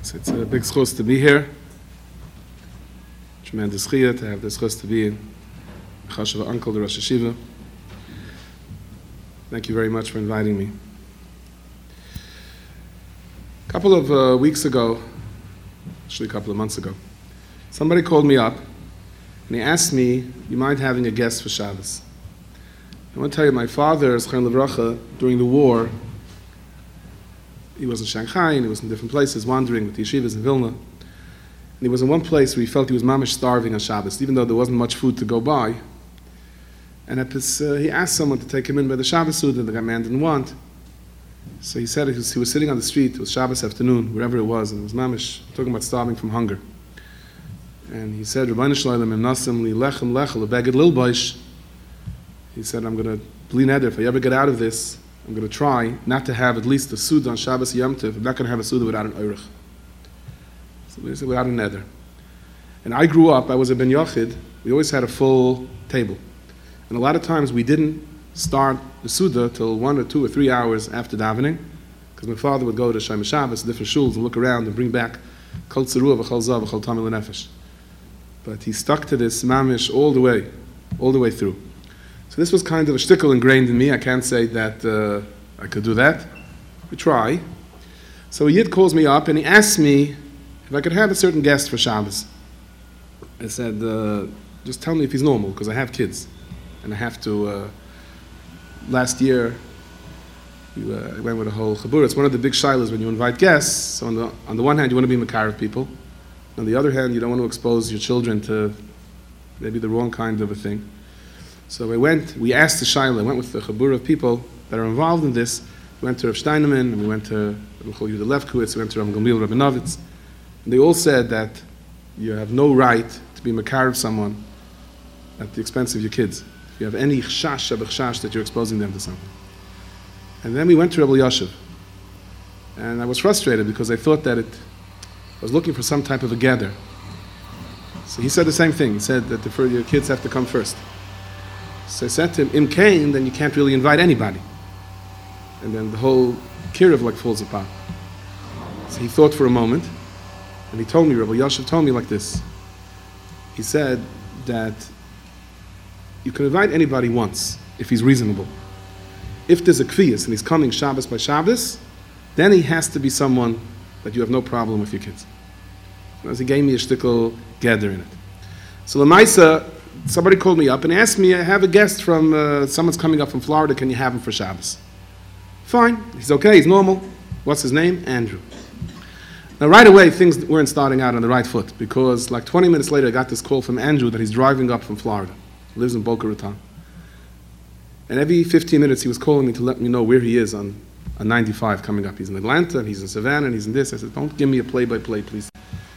It's a big schus to be here. Tremendous chiyah to have this schus to be in Chashuva uncle, the Rosh Hashiva. Thank you very much for inviting me. A couple of weeks ago, actually a couple of months ago, somebody called me up and he asked me, you mind having a guest for Shabbos? I want to tell you, my father, Zchaim Levracha, during the war, he was in Shanghai and he was in different places, wandering with the yeshivas in Vilna. And he was in one place where he felt he was mamish starving on Shabbos, even though there wasn't much food to go by. And at this, he asked someone to take him in by the Shabbos Suda, the man didn't want. So he said he was sitting on the street, it was Shabbos afternoon, wherever it was, and it was mamish, talking about starving from hunger. And he said, Rabbeinu Shloim im nasim li lechem lechel lebeged lilboish. He said, I'm going to bli neder, if I ever get out of this, I'm going to try not to have at least a Suda on Shabbos Yom Tov. I'm not going to have a Suda without an Oirich. So he said, without a neder. And I grew up, I was a Ben Yochid, we always had a full table. And a lot of times we didn't start the Suda till 1 or 2 or 3 hours after davening, because my father would go to Shem Shabbos, different shuls, and look around and bring back Kol Tzarua v'Chol Zav v'Chol Tamil Nefesh. But he stuck to this mamish all the way through. So this was kind of a shtickle ingrained in me. I can't say that I could do that. We try. So a Yid calls me up and he asks me if I could have a certain guest for Shabbos. I said, just tell me if he's normal, because I have kids. And I have to, last year, I went with a whole chabur. It's one of the big shilas when you invite guests. So on the one hand, you want to be makar of people. On the other hand, you don't want to expose your children to maybe the wrong kind of a thing. So we asked the Shaila, I went with the chabur of people that are involved in this. We went to Rav Steinemann, and we went to Rav Yehuda Lefkowitz, we went to Rav Gamliel Rabinovitz. And they all said that you have no right to be makar of someone at the expense of your kids. If you have any chashash that you're exposing them to something. And then we went to Rebbe Yashiv. And I was frustrated because I thought that I was looking for some type of a gather. So he said the same thing. He said that your kids have to come first. So I said to him, Im Kain, then you can't really invite anybody. And then the whole kiruv falls apart. So he thought for a moment, and he told me, Rabbi Yashiv told me like this. He said that you can invite anybody once, if he's reasonable. If there's a kviyas and he's coming Shabbos by Shabbos, then he has to be someone that you have no problem with your kids. So he gave me a shtickle gather in it. So Lamaisa, somebody called me up and asked me, I have a guest from, someone's coming up from Florida, can you have him for Shabbos? Fine, he's okay, he's normal. What's his name? Andrew. Now right away, things weren't starting out on the right foot, because like 20 minutes later, I got this call from Andrew that he's driving up from Florida. He lives in Boca Raton. And every 15 minutes, he was calling me to let me know where he is on 95 coming up. He's in Atlanta, and he's in Savannah, and he's in this. I said, don't give me a play-by-play, please.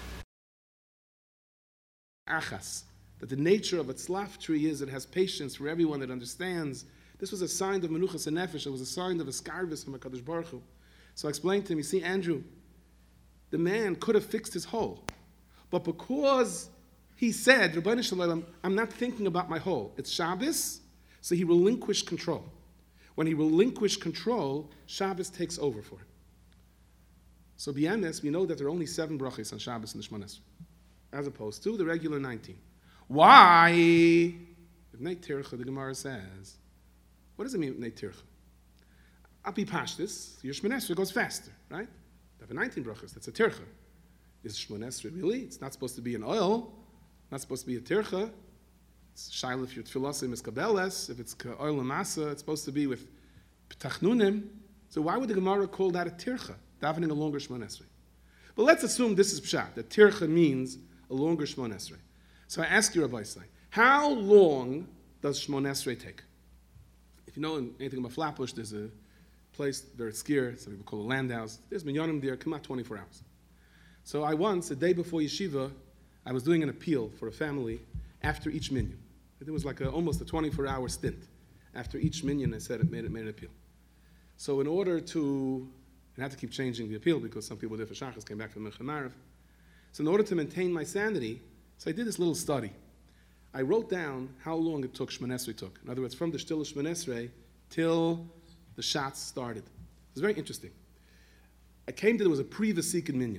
Achas. That the nature of a tzlaf tree is it has patience for everyone that understands. This was a sign of menuchas and nefesh. It was a sign of a skarvis from HaKadosh Baruch Hu. So I explained to him, you see, Andrew, the man could have fixed his hole. But because he said, Rabbeinu Shalom, I'm not thinking about my hole. It's Shabbos, so he relinquished control. When he relinquished control, Shabbos takes over for him. So beyond this, we know that there are only 7 brachos on Shabbos in the Shemon Esrei, as opposed to the regular 19. Why? B'nei Tircha, the Gemara says. What does it mean, B'nei Tircha? Api Pashtus, your Shemon Esrei goes faster, right? There are 19 brachos, that's a Tircha. Is Shemon Esrei really? It's not supposed to be an oil, not supposed to be a Tircha. It's Shaila if your Tfilosim is Kabeles, if it's oil and Masa, it's supposed to be with P'tachnunim. So why would the Gemara call that a Tircha, davening a longer Shemon Esrei? But let's assume this is Pshat, that Tircha means a longer Shemon Esrei. So I ask you, Rabbi Isai, how long does Shemon Esrei take? If you know anything about Flatbush, there's a place very scarce, some people call it a land house. There's minyanim there, come out 24 hours. So I once, a day before yeshiva, I was doing an appeal for a family after each minyan. It was like almost a 24-hour stint. After each minyan, I said it made an appeal. So in order to, I had to keep changing the appeal because some people did for Shachas, came back from Mincha Marav. So in order to maintain my sanity, so I did this little study. I wrote down how long it took Shemon Esrei took. In other words, from the Shtil Shemon Esrei till the shots started. It was very interesting. I came to, there was a pre-Vesikin minyan.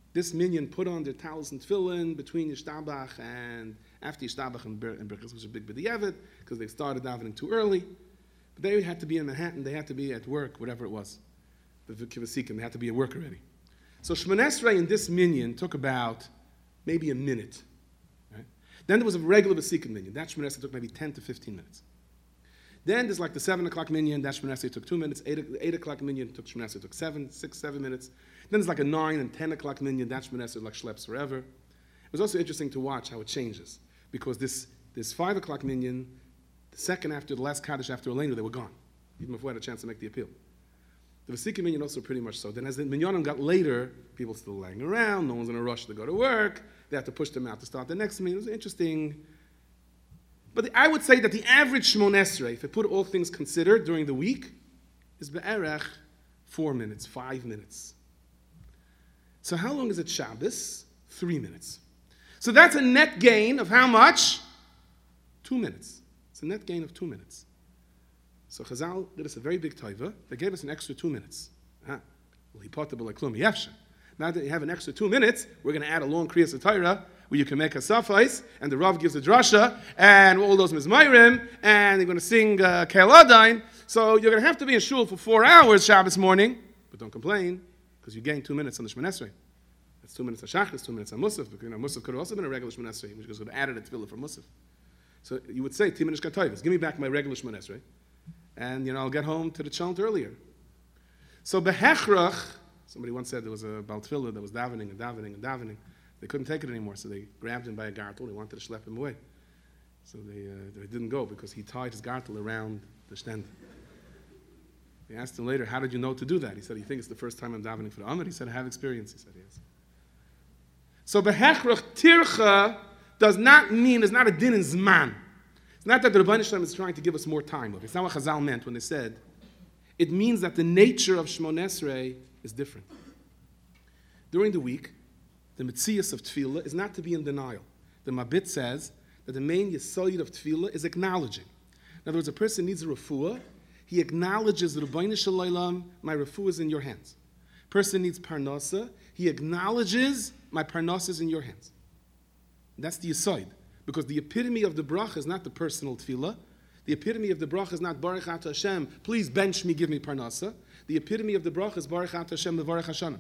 this minyan put on their towels and tefillin between Yishtabach and after Yishtabach and Berchus, which was a big b'diavad, because they started davening too early. But they had to be in Manhattan, they had to be at work, whatever it was. The Kivasikim, they had to be at work already. So Shmoneh Esrei in this minyan took about maybe a minute. Right? Then there was a regular Vasikim minyan. That Shmoneh Esrei took maybe 10 to 15 minutes. Then there's like the 7 o'clock minyan, that Shmoneh Esrei took 2 minutes. 8 o'clock minyan took Shmoneh Esrei took 7 minutes. Then there's like a 9 and 10 o'clock minyan, that Shmoneh Esrei like schleps forever. It was also interesting to watch how it changes, because this 5 o'clock minyan, the second after the last Kaddish after Aleinu, they were gone, even before I had a chance to make the appeal. The Vasikim minyan also pretty much so. Then as the minyanim got later, people still lying around, no one's in a rush to go to work, they had to push them out to start the next minyan. It was interesting. But I would say that the average Shmoneh Esrei, if I put all things considered during the week, is be'erech 4 minutes, 5 minutes. So how long is it Shabbos? 3 minutes. So that's a net gain of how much? 2 minutes. It's a net gain of 2 minutes. So Chazal did us a very big taiva. They gave us an extra 2 minutes. Well, he potable like klum yefsha. Now that you have an extra 2 minutes, we're going to add a long kriyas Torah where you can make a safais, and the Rav gives a drasha, and all those mizmayrim, and they're going to sing Ke'el. So you're going to have to be in shul for 4 hours Shabbos morning, but don't complain, because you gain 2 minutes on the Shmoneh Esrei. That's 2 minutes on Shachris, 2 minutes on Musaf, because Musaf could have also been a regular Shmoneh Esrei, which could have added a tefillah for Musaf. So you would say, Timinish Katoivas, give me back my regular Shmoneh Esrei, and I'll get home to the chant earlier. So behechrach, somebody once said there was a Baal Tefillah that was davening and davening and davening. They couldn't take it anymore, so they grabbed him by a gartel. They wanted to schlep him away. So they didn't go because he tied his gartel around the shtend. They asked him later, how did you know to do that? He said, you think it's the first time I'm davening for the Amud? He said, I have experience. He said, yes. So behechrach tircha does not mean, it's not a din in zman. It's not that the Rebbeinu Shalom is trying to give us more time. It's not what Chazal meant when they said, it means that the nature of Shmoneh Esrei is different. During the week, the Metzias of Tefillah is not to be in denial. The Mabit says that the main Yesod of Tefillah is acknowledging. In other words, a person needs a refuah, he acknowledges the Rebbeinu Shalom, my refuah is in your hands. Person needs parnasa, he acknowledges my parnasa is in your hands. That's the Yesod. Because the epitome of the bracha is not the personal tefillah. The epitome of the bracha is not Baruch Ata Hashem, please bench me, give me parnasa. The epitome of the bracha is Baruch Ata Hashem, Levarech Hashanah.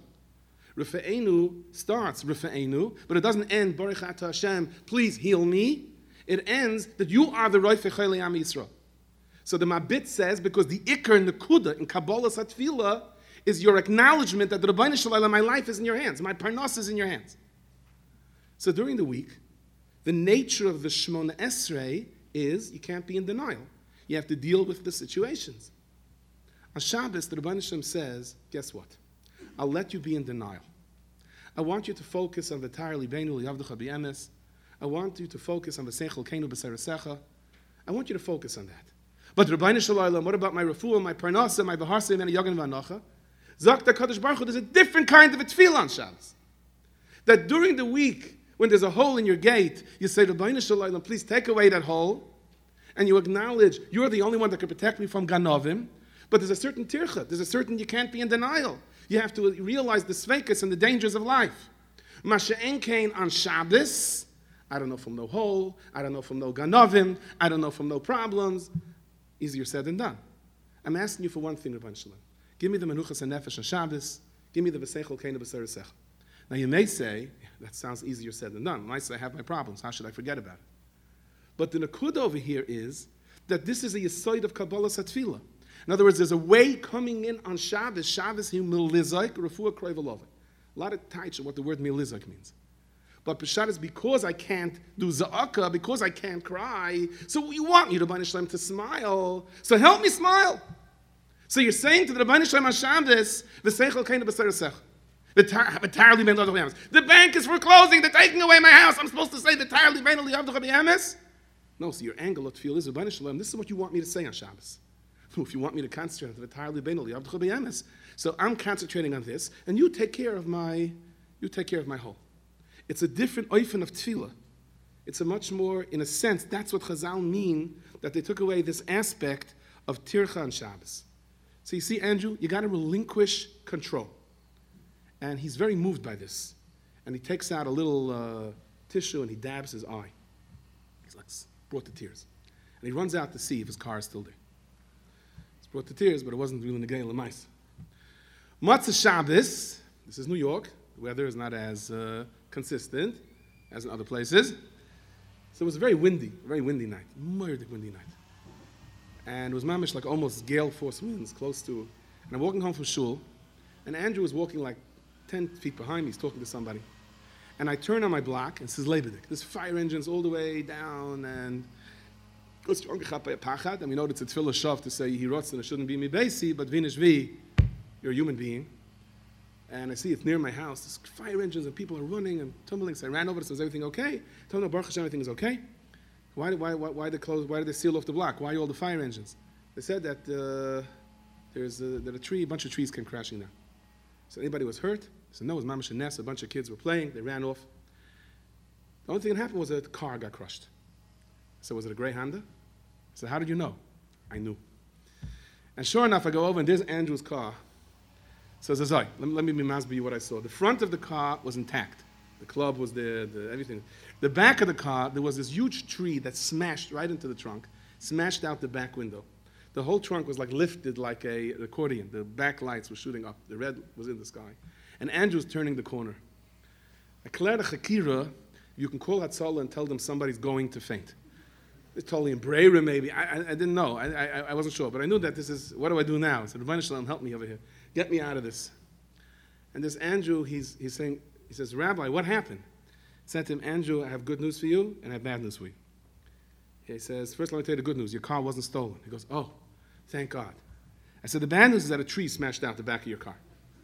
Rifa'enu starts Rifa'enu, but it doesn't end Baruch Ata Hashem, please heal me. It ends that you are the Roifei Chayei Am Yisrael. So the Mabit says, because the Iker Nekuda in Kabbalah Satfila is your acknowledgement that the Rebbeinu Shalom, my life is in your hands, my parnasa is in your hands. So during the week, the nature of the Shmoneh Esrei is you can't be in denial. You have to deal with the situations. On Shabbos, the Rebbeinu Shalom says, guess what? I'll let you be in denial. I want you to focus on the V'tar Libeinu Liyavdecha B'emes. I want you to focus on the Seichel Keinu B'Sarasecha. I want you to focus on that. But Rebbeinu Shalom, what about my refuah, my parnasa, my B'harsim, and Yagan V'anocha? Zok HaKadosh Baruch Hu, there's a different kind of a tefillah on Shabbos. That during the week, when there's a hole in your gate, you say, Rebbeinu Shalom, please take away that hole, and you acknowledge you're the only one that can protect me from Ganovim, but there's a certain tircha, there's a certain you can't be in denial. You have to realize the sveikas and the dangers of life. Masha'en kain on Shabbos, I don't know from no hole, I don't know from no Ganovim, I don't know from no problems. Easier said than done. I'm asking you for one thing, Rebbeinu Shalom. Give me the Menuchas HaNefesh on Shabbos, give me the V'seichel Keinu B'Sarasecha. Now you may say, that sounds easier said than done. I might say, I have my problems. How should I forget about it? But the Nakud over here is that this is a Yesod of Kabbalah Satfila. In other words, there's a way coming in on Shabbos. Shabbos, he milizaik, refuah kroy v'lovek. A lot of taich what the word milizaik means. But Peshat is because I can't do za'aka, because I can't cry, so you want me, Rebbeinu Shalom, to smile. So help me smile. So you're saying to the Rebbeinu Shalom on Shabbos, V'seichel Keinu B'Sarasecha. The bank is foreclosing, they're taking away my house. I'm supposed to say the V'tar Libeinu Liyavdecha B'emes? No, so your angle of tefillah is Rebbeinu Shalom. This is what you want me to say on Shabbos. If you want me to concentrate on the V'tar Libeinu Liyavdecha B'emes, so I'm concentrating on this, and you take care of my whole. It's a different oifen of tefillah. It's a much more, in a sense, that's what Chazal mean, that they took away this aspect of tircha on Shabbos. So you see, Andrew, you got to relinquish control. And he's very moved by this. and he takes out a little tissue and he dabs his eye. He's like brought to tears. And he runs out to see if his car is still there. It's brought to tears, but it wasn't really Negei L'Mais. Matzah Shabbos, this is New York. The weather is not as consistent as in other places. So it was a very windy night. Murderous windy night. And it was mamish like almost gale force winds, close to. And I'm walking home from shul, and Andrew was walking like 10 feet behind me. He's talking to somebody. And I turn on my block, and it says Lebedik. There's fire engines all the way down, and and we know it's a tefillah shav to say Yehirotz and it shouldn't be mi beisi, but vinish vi, you're a human being. And I see it's near my house. There's fire engines and people are running and tumbling. So I ran over to say, is everything okay? Told them, Baruch Hashem, everything is okay. Why did they seal off the block? Why all the fire engines? They said that there's a bunch of trees came crashing down. So anybody was hurt? I said, no, it was Mamash and Ness. A bunch of kids were playing. They ran off. The only thing that happened was that the car got crushed. I said, was it a gray Honda? I said, how did you know? I knew. And sure enough, I go over and there's Andrew's car. So I says, let me masber you what I saw. The front of the car was intact. The club was there, everything. The back of the car, there was this huge tree that smashed right into the trunk, smashed out the back window. The whole trunk was like lifted like an accordion. The back lights were shooting up. The red was in the sky. And Andrew was turning the corner. I declared a chakira. You can call Hatzalah and tell them somebody's going to faint. It's totally in Breira maybe. I didn't know. I wasn't sure. But I knew that this is, what do I do now? I said, Rebbeinu Shalom, help me over here. Get me out of this. And this Andrew, he's saying, he says, Rabbi, what happened? I said to him, Andrew, I have good news for you and I have bad news for you. He says, first let me tell you the good news. Your car wasn't stolen. He goes, oh, thank God. I said, the bad news is that a tree smashed out the back of your car.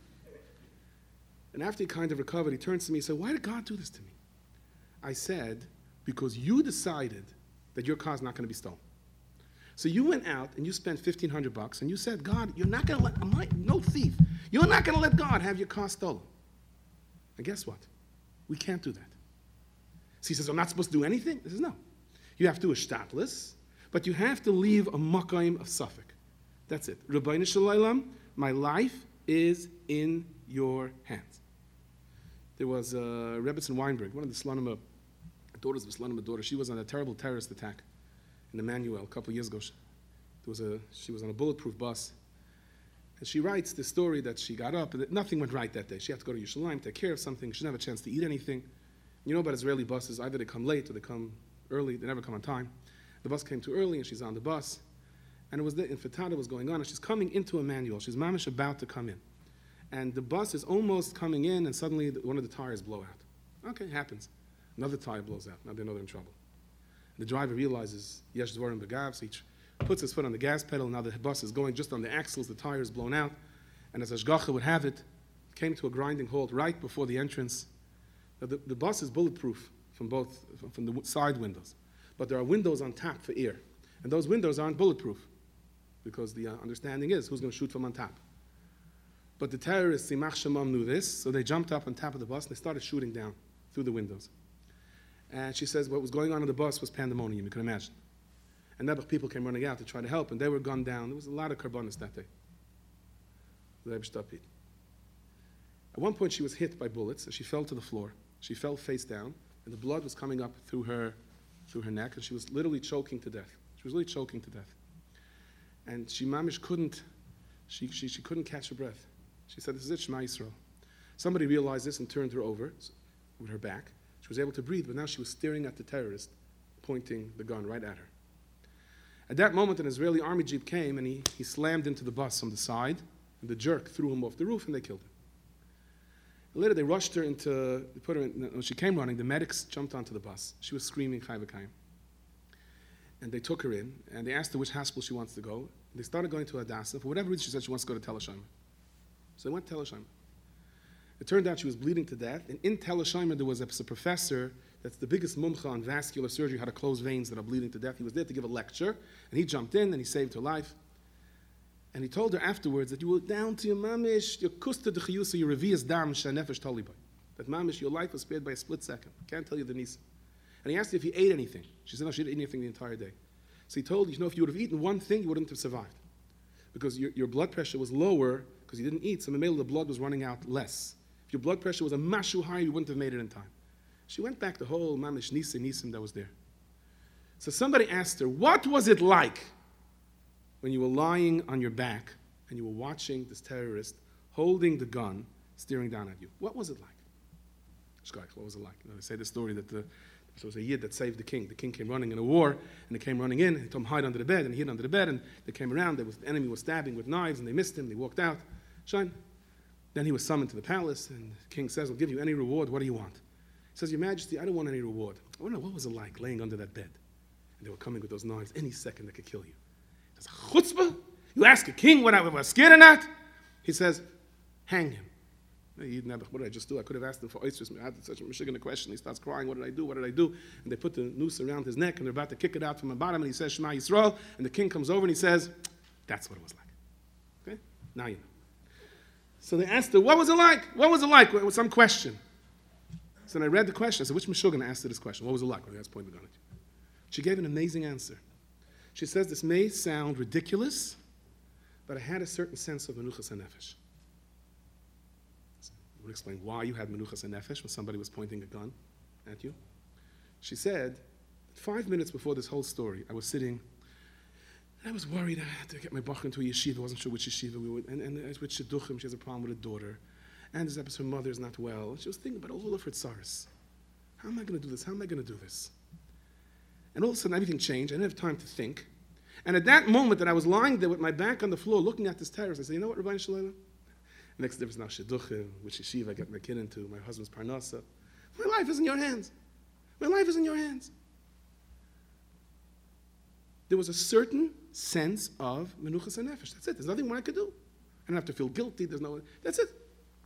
And after he kind of recovered, he turns to me and said, why did God do this to me? I said, because you decided that your car's not going to be stolen. So you went out and you spent $1,500 and you said, God, you're not going to let, no thief, you're not going to let God have your car stolen. And guess what? We can't do that. So he says, I'm not supposed to do anything? He says, no. You have to do a shtatlis, but you have to leave a makayim of Suffolk. That's it. Rebbeinu Shalom, my life is in your hands. There was Rebbetzin Weinberg, one of the Slonima daughters of Slonima daughter. She was on a terrible terrorist attack in Emmanuel a couple of years ago. She was on a bulletproof bus. And she writes the story that she got up and that nothing went right that day. She had to go to Yerushalayim, take care of something. She didn't have a chance to eat anything. You know about Israeli buses, either they come late or they come early. They never come on time. The bus came too early and she's on the bus. And it was the intifada was going on and she's coming into Emmanuel. She's mamish about to come in. And the bus is almost coming in and suddenly one of the tires blow out. Okay, happens. Another tire blows out. Now they know they're in trouble. The driver realizes, Yesh Dvorim Begav, so he puts his foot on the gas pedal. Now the bus is going just on the axles, the tire is blown out. And as Ashgacha would have it, came to a grinding halt right before the entrance. Now the bus is bulletproof from the side windows. But there are windows on top for air. And those windows aren't bulletproof because the understanding is who's going to shoot from on top. But the terrorists, Simach Shemam, knew this, so they jumped up on top of the bus and they started shooting down through the windows. And she says what was going on the bus was pandemonium, you can imagine. And Nebuch people came running out to try to help, and they were gunned down. There was a lot of karbanis that day. At one point she was hit by bullets, and she fell to the floor. She fell face down, and the blood was coming up through her neck, and she was literally choking to death. She was really choking to death. And she mamish couldn't catch her breath. She said, this is it, Shema Yisrael. Somebody realized this and turned her over with her back. She was able to breathe, but now she was staring at the terrorist, pointing the gun right at her. At that moment, an Israeli army jeep came, and he slammed into the bus from the side, and the jerk threw him off the roof, and they killed him. And later, they rushed her when she came running, the medics jumped onto the bus. She was screaming, Chai v'Chaim. And they took her in, and they asked her which hospital she wants to go. And they started going to Hadassah. For whatever reason, she said she wants to go to Tel HaShomer. So they went to Tel HaShomer. It turned out she was bleeding to death, and in Tel HaShomer there was a professor that's the biggest mumcha on vascular surgery, how to close veins that are bleeding to death. He was there to give a lecture, and he jumped in, and he saved her life. And he told her afterwards that you were down to your mamish, your kusta de chiyusa, your revias dam, shanefesh talibai. That mamish, your life was spared by a split second. Can't tell you the nisa. And he asked her if you ate anything. She said, no, she didn't eat anything the entire day. So he told her, if you would have eaten one thing, you wouldn't have survived. Because your blood pressure was lower because you didn't eat, so the blood was running out less. If your blood pressure was a mashu high, you wouldn't have made it in time. She went back the whole mamish nisim that was there. So somebody asked her, what was it like when you were lying on your back and you were watching this terrorist holding the gun, staring down at you? What was it like? What was it like? They say the story that there was a yid that saved the king. The king came running in a war, and they came running in, and he told him hide under the bed, and he hid under the bed, and they came around, the enemy was stabbing with knives, and they missed him, they walked out. Shine. Then he was summoned to the palace, and the king says, I'll give you any reward, what do you want? He says, Your Majesty, I don't want any reward. I want to know, what was it like laying under that bed? And they were coming with those knives, any second they could kill you. He says, chutzpah? You ask a king what I was scared or not? He says, hang him. What did I just do? I could have asked him for oysters. I had such a Michigan question. He starts crying. What did I do? What did I do? And they put the noose around his neck, and they're about to kick it out from the bottom, and he says, Shema Yisrael. And the king comes over, and he says, that's what it was like. Okay? Now you know. So they asked her, what was it like? What was it like? It was some question. So I read the question. I said, which Meshuggah asked her this question? What was it like? Well, that's pointed on it. She gave an amazing answer. She says, this may sound ridiculous, but I had a certain sense of menuchas hanefesh. I would explain why you had menuchas hanefesh when somebody was pointing a gun at you. She said, 5 minutes before this whole story, I was sitting, and I was worried. I had to get my bach into a yeshiva. I wasn't sure which yeshiva we would. And I was with Shidduchim. She has a problem with her daughter. And this episode, her mother is not well. And she was thinking about all of her tsaris. How am I going to do this? How am I going to do this? And all of a sudden, everything changed. I didn't have time to think. And at that moment that I was lying there with my back on the floor, looking at this terrace, I said, you know what, Rabbi Shalom? Next difference now, Shidduchim, which yeshiva I got my kid into, my husband's parnasa. My life is in your hands. My life is in your hands. There was a certain sense of menuchas hanefesh. That's it. There's nothing more I could do. I don't have to feel guilty. That's it.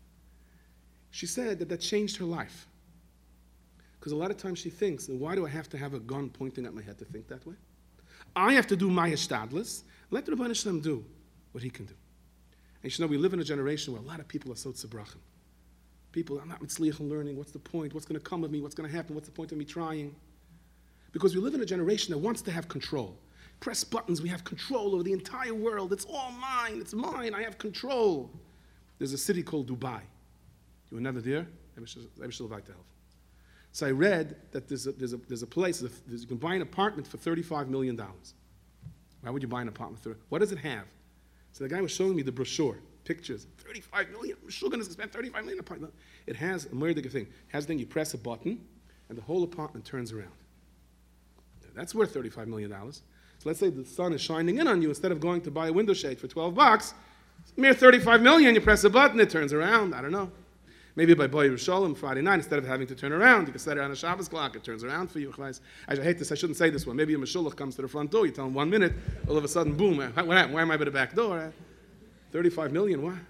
She said that changed her life. Because a lot of times she thinks, why do I have to have a gun pointing at my head to think that way? I have to do my hishtadlis. Let the Rebbeinu Shalom do what he can do. And you should know, we live in a generation where a lot of people are so tzebrachim. People are not mitzliach in learning. What's the point? What's going to come of me? What's going to happen? What's the point of me trying? Because we live in a generation that wants to have control. Press buttons, we have control over the entire world. It's all mine. It's mine. I have control. There's a city called Dubai. You were never there? I wish like to help. So I read that there's a place, you can buy an apartment for $35 million. Why would you buy an apartment for what does it have? So the guy was showing me the brochure, pictures, $35 million. We're going to spend $35 million on an apartment. It has a murder thing. It has a thing, you press a button, and the whole apartment turns around. That's worth $35 million. So let's say the sun is shining in on you. Instead of going to buy a window shade for $12, mere $35 million, you press a button, it turns around. I don't know. Maybe by Boy Yerushalayim Friday night, instead of having to turn around, you can set it on a Shabbos clock, it turns around for you. I hate this, I shouldn't say this one. Maybe a Meshulach comes to the front door, you tell him 1 minute, all of a sudden, boom, what happened? Why am I by the back door? 35 million, why?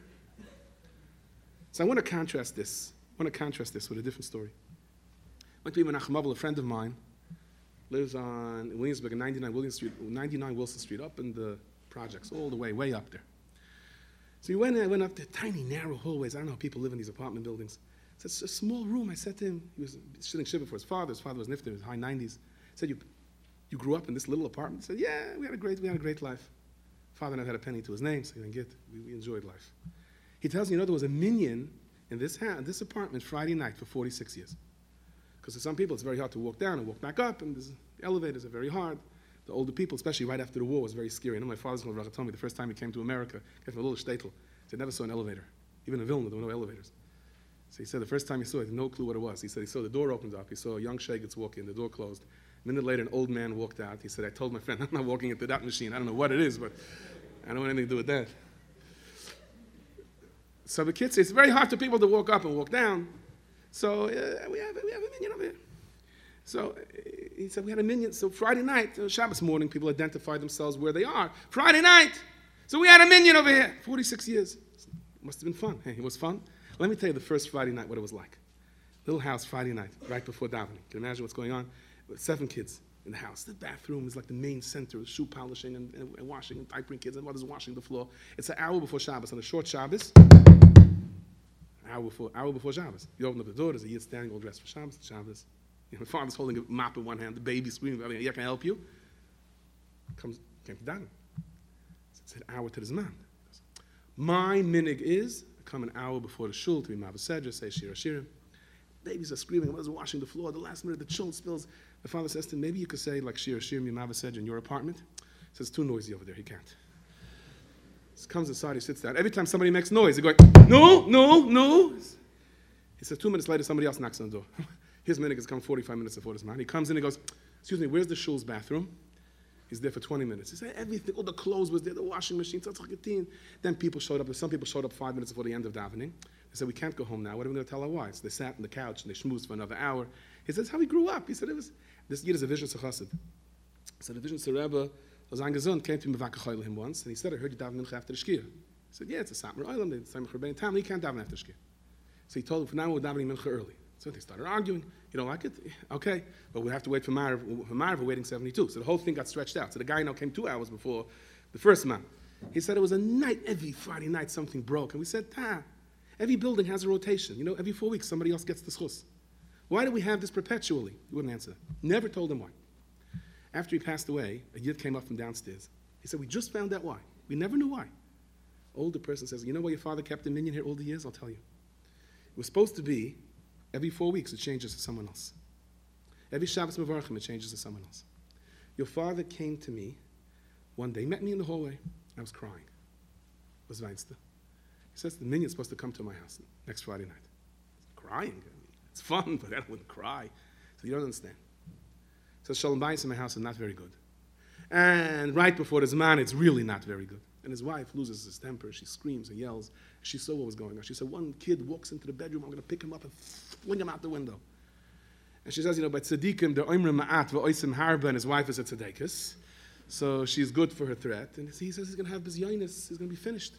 So I want to contrast this. with a different story. I went to Menachem Abel, a friend of mine, lives in Williamsburg, 99 Wilson Street, up in the projects, all the way up there. So I went up the tiny, narrow hallways. I don't know how people live in these apartment buildings. It's a small room. I said to him, he was sitting shiva for his father. His father was nifter in his high 90s. I said, you grew up in this little apartment? He said, yeah, we had a great life. Father never had a penny to his name, so he didn't get. We enjoyed life. He tells me, there was a minyan in this apartment Friday night for 46 years. Because for some people, it's very hard to walk down and walk back up, and the elevators are very hard. The older people, especially right after the war, was very scary. I know my father's going to told me the first time he came to America, came from a little shtetl, he never saw an elevator. Even in Vilna, there were no elevators. So he said the first time he saw it, he had no clue what it was. He said he saw the door opened up. He saw a young shegitz walk in, the door closed. A minute later, an old man walked out. He said, I told my friend, I'm not walking into that machine. I don't know what it is, but I don't want anything to do with that. So the kids say, it's very hard for people to walk up and walk down. So we have a minyan over here. So he said, we had a minyan. So Friday night, Shabbos morning, people identify themselves where they are. Friday night. So we had a minyan over here. 46 years. Must have been fun. Hey, it was fun. Let me tell you the first Friday night what it was like. Little house, Friday night, right before davening. Can you imagine what's going on? 7 kids in the house. The bathroom is like the main center of shoe polishing and washing and diapering kids, and mothers washing the floor. It's an hour before Shabbos. On a short Shabbos, hour before Shabbos. You open up the door, there's a yid standing all dressed for Shabbos. My father's holding a mop in one hand, the baby screaming, yeah, can I help you? Came to daven. Said, hour to the Zman. My minig is, I come an hour before the shul to be Mavasedra, say Shir Hashirim. Babies are screaming, mothers are washing the floor. The last minute, the children spills. The father says to him, maybe you could say like Shir Hashirim, Mavasedra in your apartment. He says, it's too noisy over there, he can't. He comes inside, he sits down. Every time somebody makes noise, he goes, no, no, no. He says 2 minutes later, somebody else knocks on the door. His minute has come 45 minutes before this man. He comes in, he goes, excuse me, where's the shul's bathroom? He's there for 20 minutes. He said everything, all the clothes was there, the washing machine, then people showed up. Some people showed up 5 minutes before the end of davening. They said, we can't go home now. What are we going to tell our wives? They sat on the couch and they schmoozed for another hour. He says, how he grew up. He said, this Yid is a vision Chassid. So the vision Rebbe, Ozan Gezund, came to him once, and he said, I heard you daven mincha after the shkia. He said, yeah, it's a Satmar Olam, it's Samach Rebbein Tam, you can't daven after shkia. So he told him, for now we're davening mincha early. So they started arguing. You don't like it? Okay. But we have to wait for Ma'ariv. For Ma'ariv, we're waiting 72. So the whole thing got stretched out. So the guy now came 2 hours before the first man. He said it was a night, every Friday night something broke. And we said, every building has a rotation. You know, every 4 weeks somebody else gets the schus. Why do we have this perpetually? He wouldn't answer. Never told him why. After he passed away, a Yid came up from downstairs. He said, we just found out why. We never knew why. Older person says, you know why your father kept the minyan here all the years? I'll tell you. It was supposed to be every 4 weeks it changes to someone else. Every Shabbos Mevarchim it changes to someone else. Your father came to me one day, met me in the hallway. I was crying. It was Weinster. He says, the minyan's supposed to come to my house next Friday night. Crying. I mean, it's fun, but I wouldn't cry. So you don't understand. He says, Shalom Bayis in my house is not very good. And right before this man, it's really not very good. And his wife loses his temper. She screams and yells. She saw what was going on. She said, one kid walks into the bedroom. I'm going to pick him up and fling him out the window. And she says, you know, by tzaddikim, they're oimrim ma'at v'oisim harba, and his wife is a tzaddikus. So she's good for her threat. And he says he's going to have bizyonis. He's going to be finished.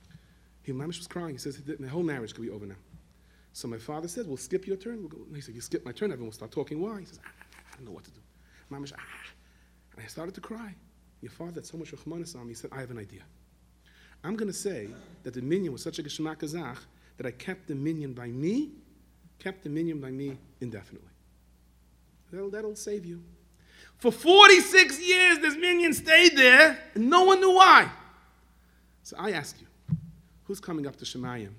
He mamish was crying. He says, my whole marriage could be over now. So my father said, we'll skip your turn. We'll go. He said, you skip my turn, everyone will start talking. Why? He says, I don't know what to do. Mamish, And I started to cry. Your father had so much rachmanis on me. He said, I have an idea. I'm going to say that the minyan was such a geshmak azach that I kept the minyan by me indefinitely. That'll save you. For 46 years, this minyan stayed there, and no one knew why. So I ask you, who's coming up to Shemayim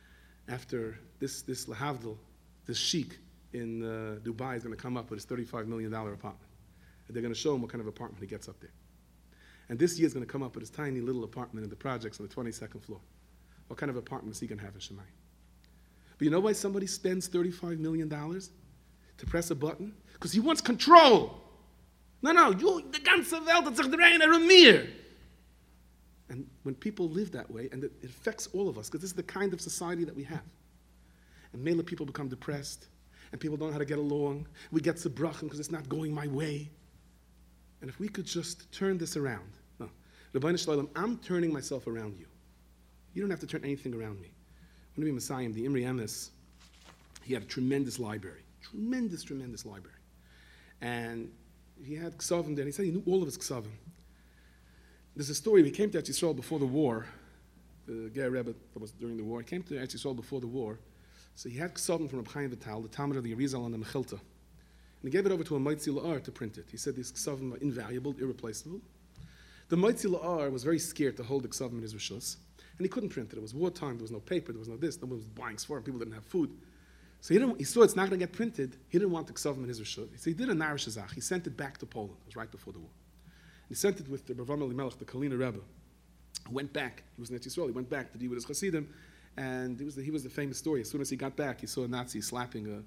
after this lahavdil, this sheik in Dubai is going to come up with his $35 million apartment? And they're going to show him what kind of apartment he gets up there. And this year is going to come up with his tiny little apartment in the projects on the 22nd floor. What kind of apartment is he going to have in Shemayim? But you know why somebody spends $35 million to press a button? Because he wants control. No, you, the ganze Welt hat sich drehen mir. And when people live that way, and it affects all of us, because this is the kind of society that we have. And mainly people become depressed, and people don't know how to get along. We get zebrachim because it's not going my way. And if we could just turn this around. No. Rebbeinu Shalom, I'm turning myself around you. You don't have to turn anything around me. When we Messiah, the Imri Emes, he had a tremendous library. Tremendous library. And he had ksavim there, and he said he knew all of his ksavim. There's a story, he came to Eretz Yisrael before the war, the Ger Rebbe that was during the war, he came to Eretz Yisrael before the war, so he had ksavim from Reb Chaim Vital, the Talmud of the Arizal and the Mechilta, and he gave it over to a Moitzi La'ar to print it. He said these ksavim are invaluable, irreplaceable. The Moitzi La'ar was very scared to hold the ksavim in his rishus, and he couldn't print it. It was wartime, there was no paper, there was no this, no one was buying sforim, people didn't have food. So he saw it's not going to get printed. He didn't want the ksavim in his rishus. So he did a Narish Azach. He sent it back to Poland. It was right before the war. He sent it with the Rav Elimelech, the Kalina Rebbe, who went back. He was in Eretz Yisrael. He went back to be with his Hasidim, and he was the famous story. As soon as he got back, he saw a Nazi slapping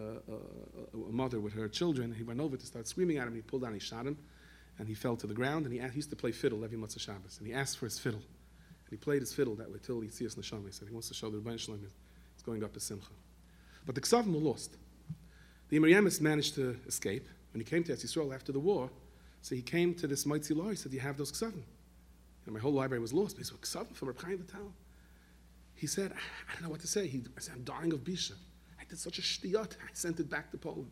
a mother with her children. He went over to start screaming at him. He pulled down, he shot him, and he fell to the ground. And he used to play fiddle every Motzei Shabbos, and he asked for his fiddle, and he played his fiddle that way till he sees Neshama. He said he wants to show the Rebbeinu Shalom is going up to Simcha. But the ksavim were lost. The Imri Emes managed to escape. When he came to Eretz Yisrael after the war, so he came to this Moitzi La'ar. He said, you have those ksavim? And my whole library was lost. He said, ksavim from Reb Chaim Vital. He said, I don't know what to say. I said, I'm dying of Bisha. I did such a shtiyot. I sent it back to Poland.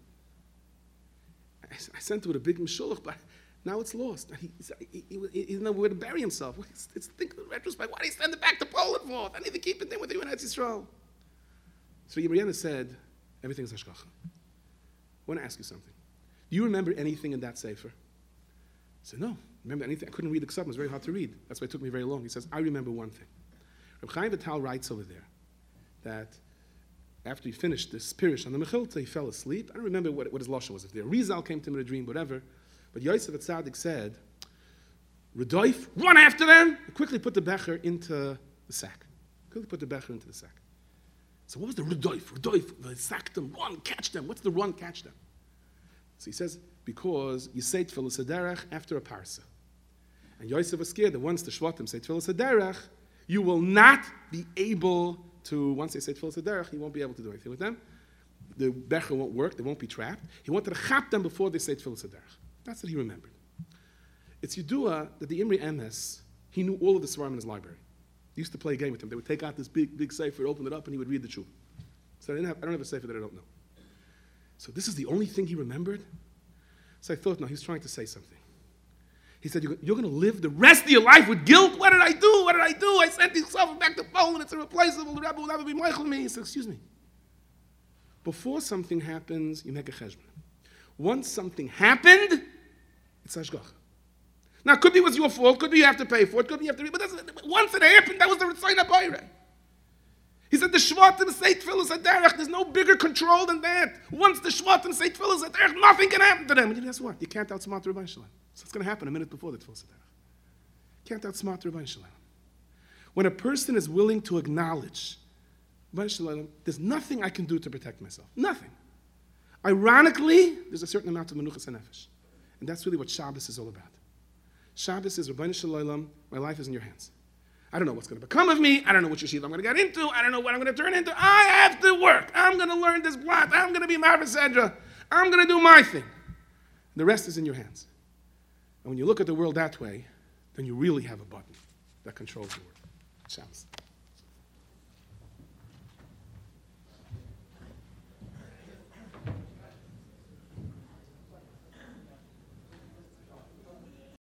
I sent it with a big mishulach, but now it's lost. And he didn't know where to bury himself. Think in retrospect, why did he send it back to Poland for? I need to keep it there with you in Eretz Yisrael. So Imri Emes said, everything is hashgacha. I want to ask you something. Do you remember anything in that sefer? I said, no. Remember anything? I couldn't read the ksavim. It was very hard to read. That's why it took me very long. He says, I remember one thing. Reb Chaim Vital writes over there that after he finished this Pirush on the Mechilta, he fell asleep. I don't remember what his lashon was. If the Rizal came to him in a dream, whatever. But Yosef Atzadik said, Redoif, run after them, and quickly put the becher into the sack. Quickly put the becher into the sack. So what was the Redoif? They sacked them, run, catch them. What's the run, catch them? So he says, because you say Tfilas Haderech after a parsa. And Yosef was scared that once the Shvatim say Tfilas Haderech, you will not be able to, once they say Tfilas Haderech, he won't be able to do anything with them. The becher won't work, they won't be trapped. He wanted to chap them before they say Tfilas Haderech. That's what he remembered. It's Yedua that the Imri Emes, he knew all of the Svarim in his library. He used to play a game with him. They would take out this big sefer, open it up, and he would read the Tshuva. So I don't have a sefer that I don't know. So this is the only thing he remembered? So I thought, no, he was trying to say something. He said, you're going to live the rest of your life with guilt? What did I do? What did I do? I sent these stuff back to Poland. It's irreplaceable. The Rebbe will never be Michael me. He said, excuse me. Before something happens, you make a cheshbon. Once something happened, it's hashgacha. Now, could be it was your fault, could be you have to pay for it, could be you have to... But once it happened, that was the Ritzayin HaBorei. He said the Shvatim say Tfilas Haderech, there's no bigger control than that. Once the Shvatim say Tfilas Haderech, nothing can happen to them. And guess what? You can't outsmart the Rebbeinu Shalom. So it's going to happen a minute before the Tfilas Haderech. You can't outsmart the Rebbeinu Shalom. When a person is willing to acknowledge, Rebbeinu Shalom, there's nothing I can do to protect myself. Nothing. Ironically, there's a certain amount of menuchas nefesh. And that's really what Shabbos is all about. Shabbos is, Rebbeinu Shalom, my life is in your hands. I don't know what's going to become of me. I don't know which yeshiva I'm going to get into. I don't know what I'm going to turn into. I have to work. I'm going to learn this blot. I'm going to be Ma'avis Edra. I'm going to do my thing. The rest is in your hands. And when you look at the world that way, then you really have a button that controls the world. Shabbos.